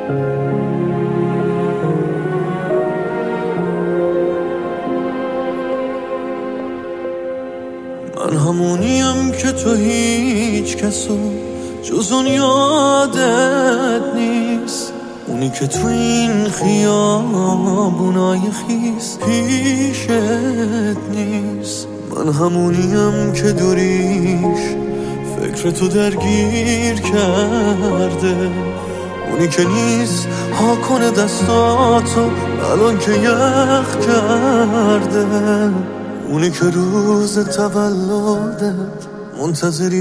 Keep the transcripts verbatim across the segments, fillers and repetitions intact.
من همونیم که تو هیچ کسو جز اون یادت نیست، اونی که تو این خیابونای خیس پیشت نیست. من همونیم که دوریش فکر تو درگیر کرده، اونی که نیست ها کنه دستاتو الان که یخ کرده، اونی که روز تولدت منتظری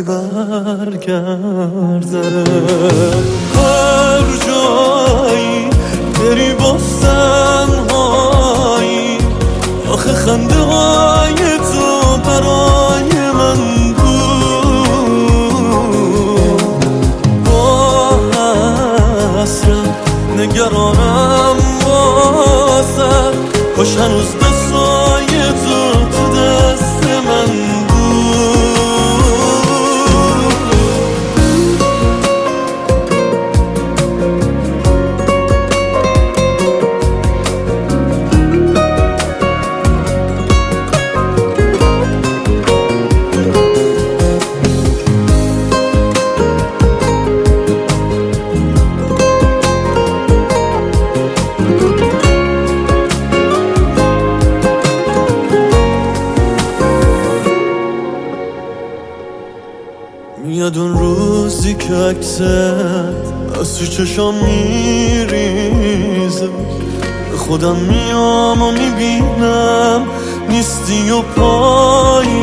برگرده. هر جایی بری باز تنهایی، آخه خنده های تو برای من بود. با حسرت نگرانم واسه، کاش هنوز دستای تو تو دست من میاد اون روزی که عکست از تو چشام میریزه، به خودم میام و میبینم نیستی و پاییزه.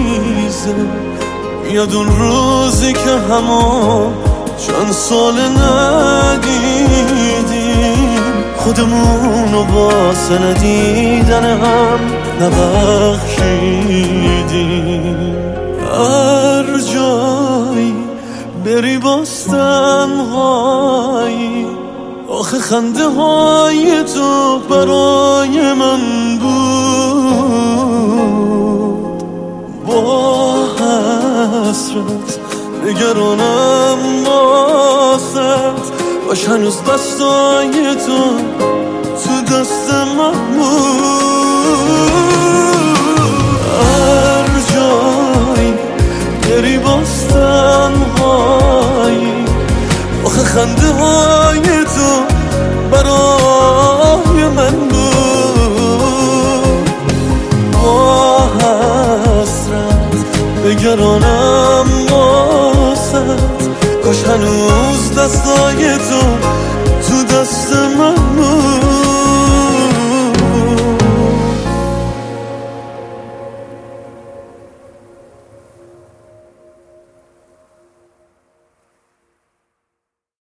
میاد اون روزی که همون چند سال ندیدیم، خودمونو واسه ندیدن هم نبخشیدیم. هر جایی بری باز تنهایی، آخه خنده های تو برای من بود. با حسرت نگرانم واسه، باش هنوز دستای تو تو دست من بود. هر جایی بری باز تنهایی، آخه خنده های تو برای من بود. با حسرت نگرانم واسه، کاش هنوز دستای تو